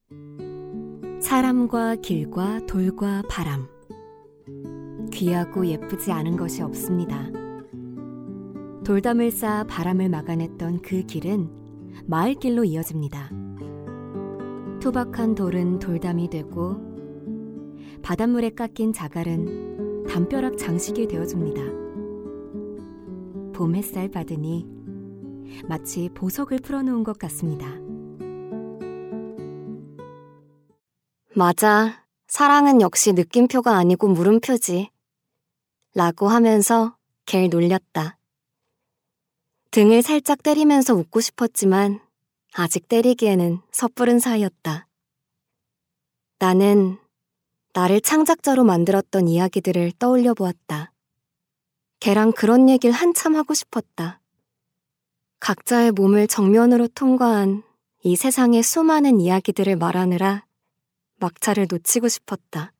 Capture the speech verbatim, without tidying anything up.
사람과 길과 돌과 바람. 귀하고 예쁘지 않은 것이 없습니다. 돌담을 쌓아 바람을 막아냈던 그 길은 마을길로 이어집니다. 투박한 돌은 돌담이 되고 바닷물에 깎인 자갈은 담벼락 장식이 되어줍니다. 봄 햇살 받으니 마치 보석을 풀어놓은 것 같습니다. 맞아. 사랑은 역시 느낌표가 아니고 물음표지. 라고 하면서 걔를 놀렸다. 등을 살짝 때리면서 웃고 싶었지만 아직 때리기에는 섣부른 사이였다. 나는 나를 창작자로 만들었던 이야기들을 떠올려 보았다. 걔랑 그런 얘기를 한참 하고 싶었다. 각자의 몸을 정면으로 통과한 이 세상의 수많은 이야기들을 말하느라 막차를 놓치고 싶었다.